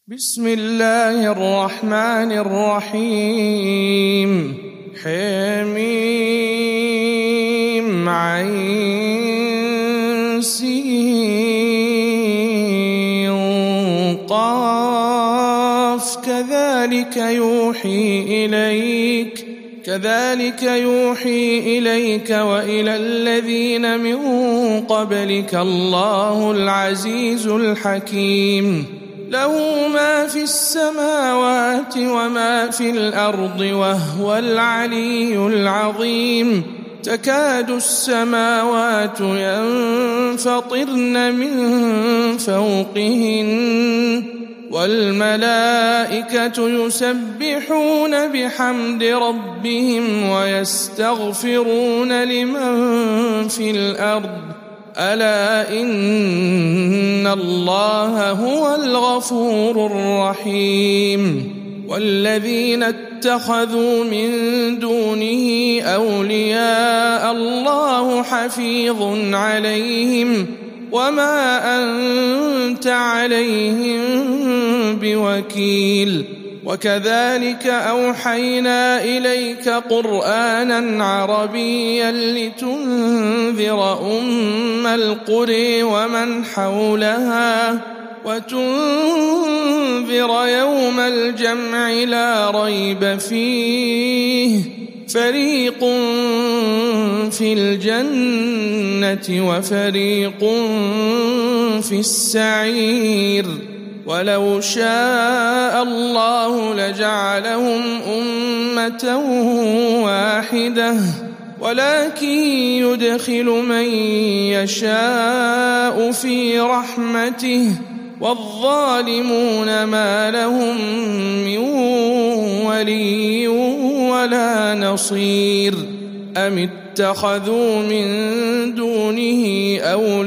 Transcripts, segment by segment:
بسم الله الرحمن الرحيم حميم عين سين قاف كذلك يوحي إليك وإلى الذين من قبلك الله العزيز الحكيم له ما في السماوات وما في الأرض وهو العلي العظيم تكاد السماوات ينفطرن من فوقهن والملائكة يسبحون بحمد ربهم ويستغفرون لمن في الأرض ألا إن الله هو الغفور الرحيم والذين اتخذوا من دونه أولياء الله حفيظ عليهم وما أنت عليهم بوكيل وكذلك أوحينا إليك قرآنا عربيا لتنذر أم القرى ومن حولها وتنذر يوم الجمع لا ريب فيه فريق في الجنة وفريق في السعير ولو شاء الله لجعلهم أمة واحدة ولكن يدخل من يشاء في رحمته والظالمون ما لهم من ولي ولا نصير أم اتخذوا من دونه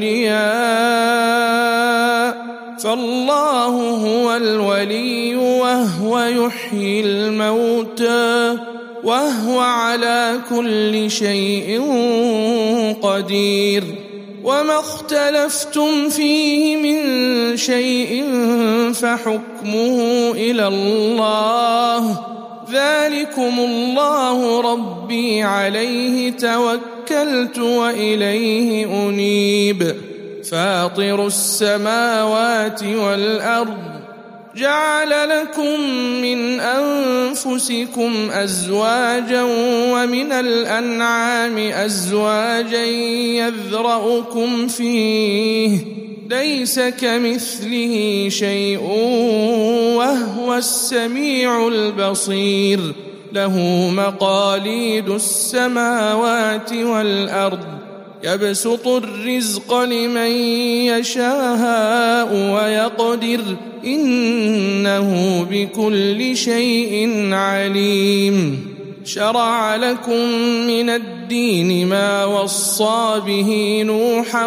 أولياء فالله هو الولي وهو يحيي الموتى وهو على كل شيء قدير وما اختلفتم فيه من شيء فحكمه إلى الله ذلكم الله ربي عليه توكلت وإليه أنيب فاطر السماوات والأرض جعل لكم من أنفسكم أزواجا ومن الأنعام أزواجا يذرأكم فيه ليس كمثله شيء وهو السميع البصير له مقاليد السماوات والأرض يبسط الرزق لمن يشاء ويقدر إنه بكل شيء عليم شرع لكم من الدين ما وصى به نوحا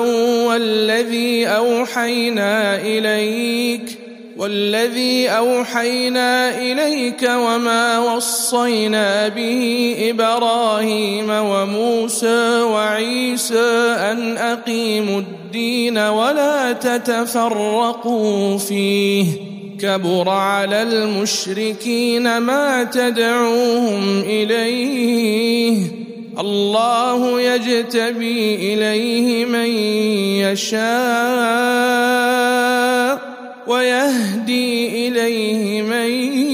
والذي أوحينا إليك وما وصينا به إبراهيم وموسى وعيسى أن أقيموا الدين ولا تتفرقوا فيه كبر على المشركين ما تدعوهم إليه الله يجتبي إليه من يشاء ويهدي إليه من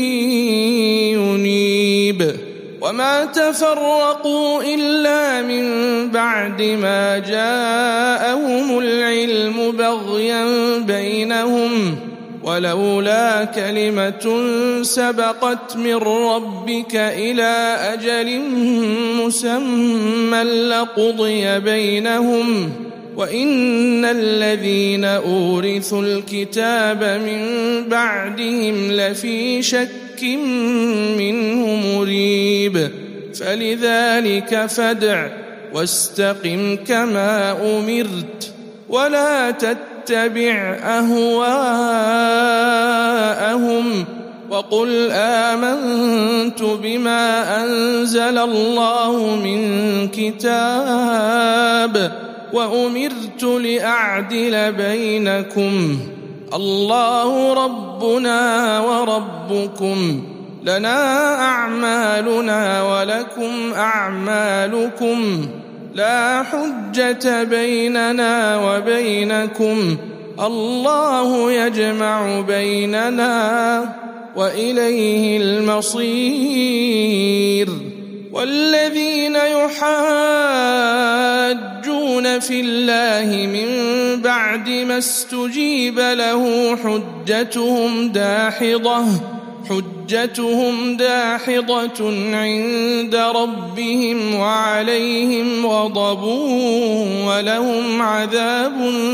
ينيب وما تفرقوا إلا من بعد ما جاءهم العلم بغيا بينهم ولولا كلمة سبقت من ربك إلى أجل مسمى لقضي بينهم وإن الذين أورثوا الكتاب من بعدهم لفي شك منه مريب فلذلك فادع واستقم كما أمرت ولا تتبع أهواءهم وقل آمنت بما أنزل الله من كتاب وأمرت لأعدل بينكم الله ربنا وربكم لنا أعمالنا ولكم أعمالكم لا حجة بيننا وبينكم الله يجمع بيننا وإليه المصير والذين يحاجون في الله من بعد ما استجيب له حجتهم داحضة عند ربهم وعليهم غضب ولهم عذاب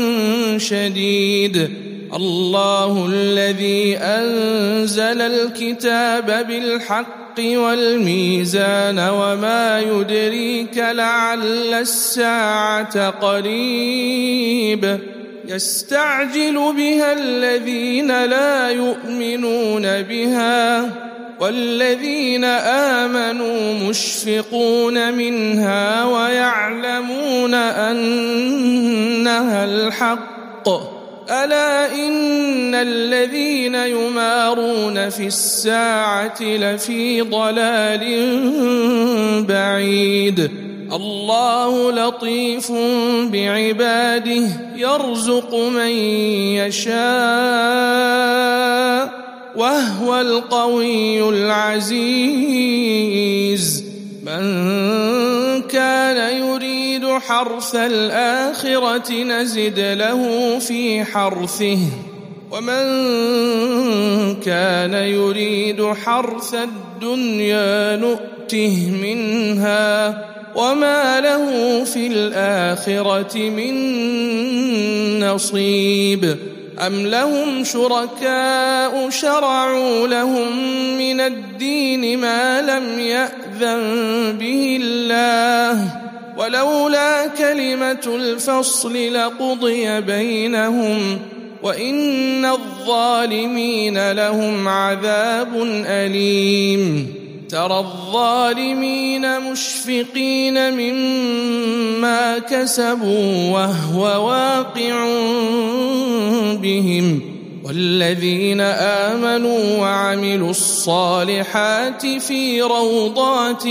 شديد الله الذي أنزل الكتاب بالحق والميزان وما يدريك لعل الساعة قريب يستعجل بها الذين لا يؤمنون بها والذين آمنوا مشفقون منها ويعلمون أنها الحق ألا إن الذين يمارون في الساعة لفي ضلال بعيد الله لطيف بعباده يرزق من يشاء وهو القوي العزيز من كان يريد حرث الآخرة نزد له في حرثه ومن كان يريد حرث الدنيا نؤته منها وما له في الآخرة من نصيب أم لهم شركاء شرعوا لهم من الدين ما لم يأذن به الله ولولا كلمة الفصل لقضي بينهم وإن الظالمين لهم عذاب أليم ترى الظالمين مشفقين مما كسبوا وهو واقع بهم والذين آمنوا وعملوا الصالحات في روضات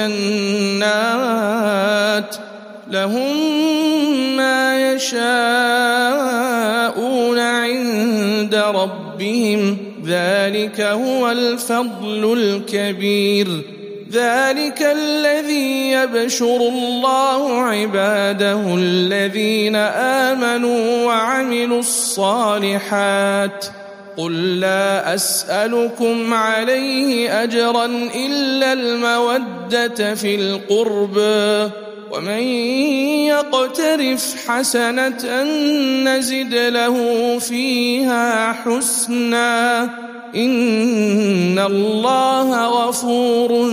الجنات لهم ما يشاءون عند ربهم ذلك هو الفضل الكبير ذلك الذي يبشر الله عباده الذين آمنوا وعملوا الصالحات قل لا أسألكم عليه أجرا إلا المودة في القربى ومن يقترف حسنة نزد له فيها حسنا إن الله غفور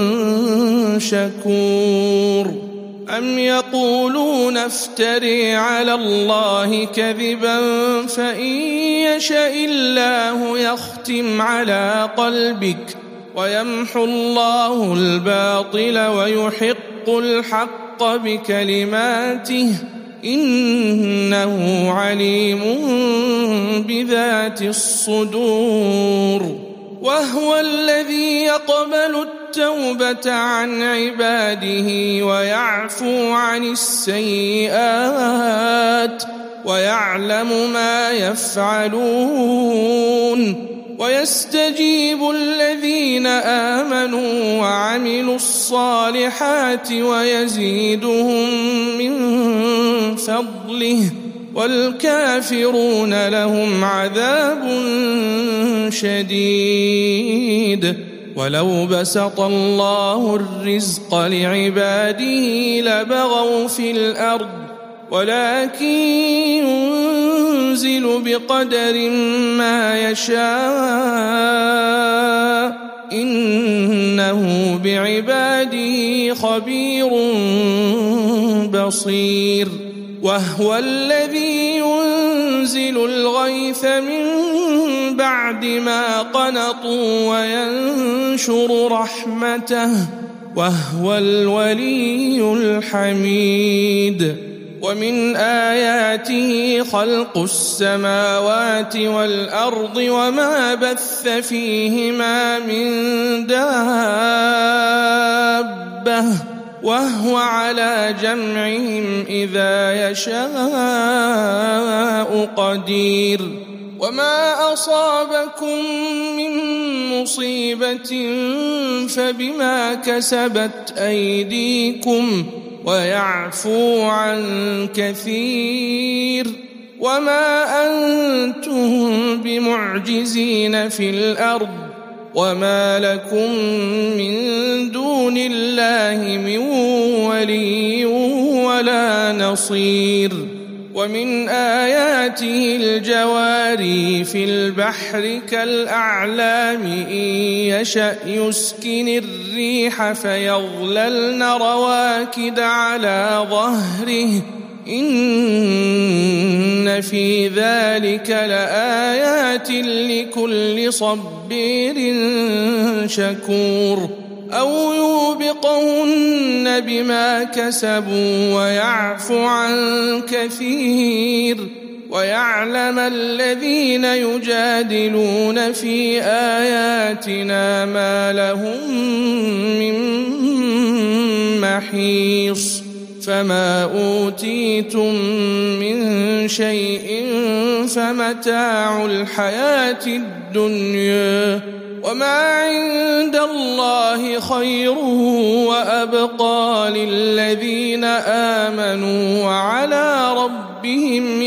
شكور أم يقولون افتري على الله كذبا فإن يشاء الله يختم على قلبك ويمحو الله الباطل ويحق الحق بكلماته إنه عليم بذات الصدور وهو الذي يقبل التوبة عن عباده ويعفو عن السيئات ويعلم ما يفعلون ويستجيب الذين آمنوا وعملوا الصالحات ويزيدهم من فضله والكافرون لهم عذاب شديد ولو بسط الله الرزق لعباده لبغوا في الأرض ولكن ينزل بقدر ما يشاء إنه بعباده خبير بصير وهو الذي ينزل الغيث من بعد ما قنطوا وينشر رحمته وهو الولي الحميد ومن آياته خلق السماوات والأرض وما بث فيهما من دابة وهو على جمعهم إذا يشاء قدير وما أصابكم من مصيبة فبما كسبت أيديكم ويعفو عن كثير وما أنتم بمعجزين في الأرض وما لكم من دون الله من ولي ولا نصير ومن آياته الجواري في البحر كالأعلام إن يشأ يسكن الريح فيظللن رواكد على ظهره إن في ذلك لآيات لكل صبير شكور أو يوبقهن بما كسبوا ويعفو عن كثير ويعلم الذين يجادلون في آياتنا ما لهم من محيص فما أوتيتم من شيء فمتاع الحياة الدنيا وما عند الله خير وأبقى للذين آمنوا وعلى ربهم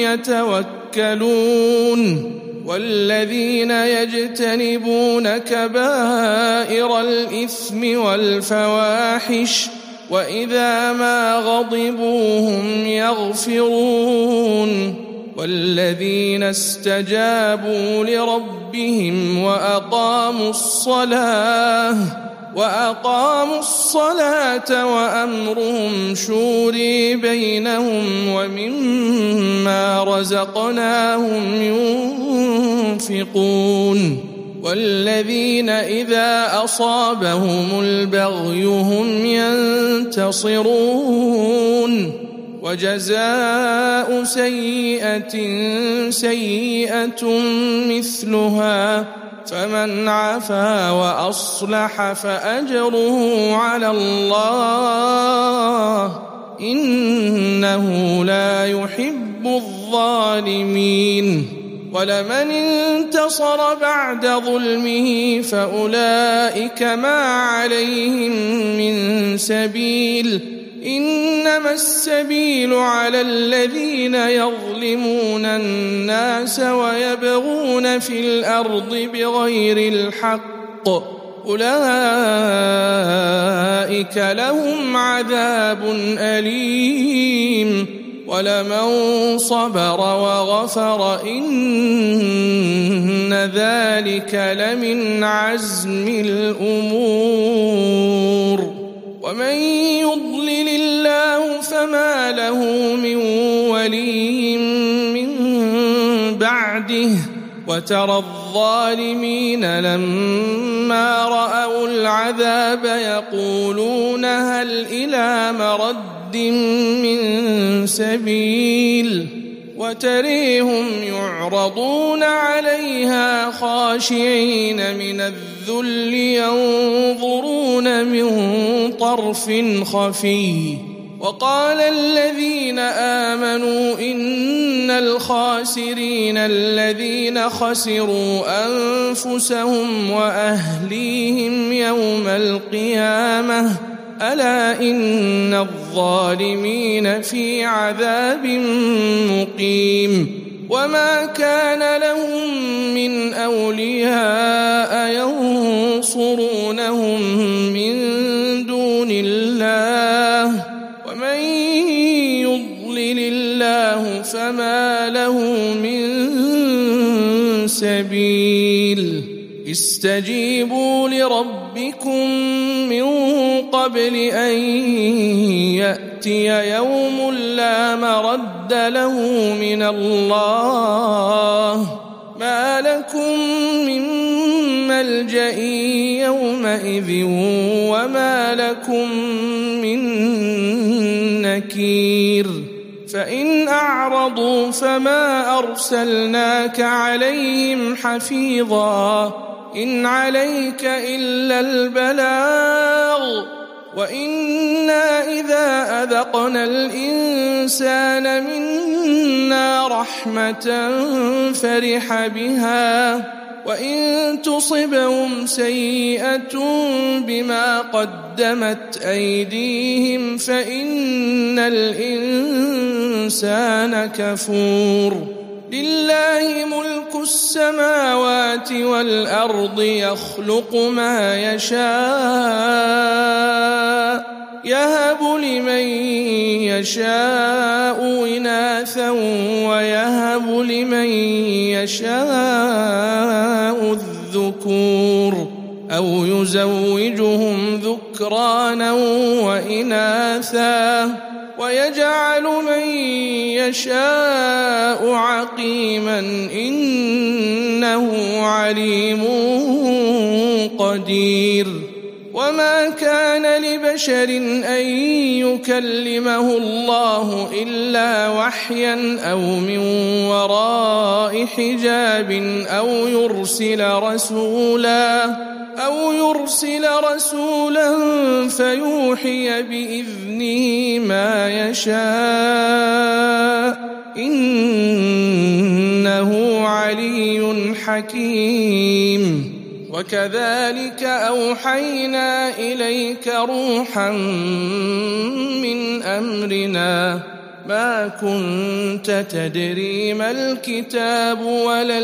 يتوكلون والذين يجتنبون كبائر الإثم والفواحش وإذا ما غضبوا هم يغفرون والذين استجابوا لربهم وأقاموا الصلاة وأمرهم شورى بينهم ومما رزقناهم ينفقون والذين إذا أصابهم البغي هم ينتصرون وجزاء سيئة سيئة مثلها فمن عفا وأصلح فأجره على الله إنه لا يحب الظالمين ولمن انتصر بعد ظلمه فأولئك ما عليهم من سبيل إنما السبيل على الذين يظلمون الناس ويبغون في الأرض بغير الحق أولئك لهم عذاب أليم ولمن صبر وغفر إن ذلك لمن عزم الأمور ومن يضلل الله فما له من ولي من بعده وترى الظالمين لما رأوا العذاب يقولون هل إلى مرد من سبيل وتريهم يعرضون عليها خاشعين من الذل ينظرون من طرف خفي وقال الذين آمنوا إن الخاسرين الذين خسروا أنفسهم وأهليهم يوم القيامة ألا إن الظالمين في عذاب مقيم وما كان لهم من أولياء ينصرونهم من دون الله ومن يضلل الله فما له من سبيل استجيبوا لربكم من قبل أن يأتي يوم لا مرد له من الله ما لكم من ملجأ يومئذ وما لكم من نكير فإن أعرضوا فما أرسلناك عليهم حفيظا إن عليك إلا البلاغ وإنا إذا أذقنا الإنسان منا رحمة فرح بها وإن تصبهم سيئة بما قدمت أيديهم فإن الإنسان كفور لله ملك السماوات والأرض يخلق ما يشاء يهب لمن يشاء إناثا ويهب لمن يشاء الذكور أو يزوجهم ذكرانا وإناثا ويجعل من يشاء عقيما إنه عليم قدير وما كان لبشر أن يكلمه الله إلا وحيا أو من وراء حجاب أو يرسل رسولا فيوحي بإذنه ما يشاء إنه علي حكيم وكذلك أوحينا إليك روحا من أمرنا ما كنت تدري ما الكتاب ولا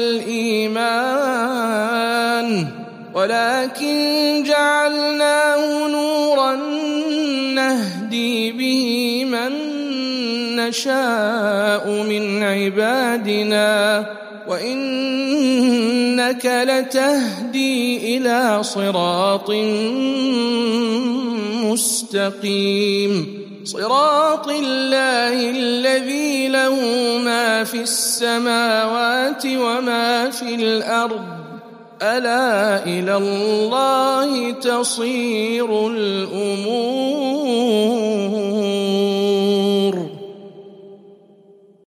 الإيمان ولكن جعلناه نورا نهدي به من نشاء من عبادنا وإنك لتهدي إلى صراط مستقيم صراط الله الذي له ما في السماوات وما في الأرض ألا إلى الله تصير الأمور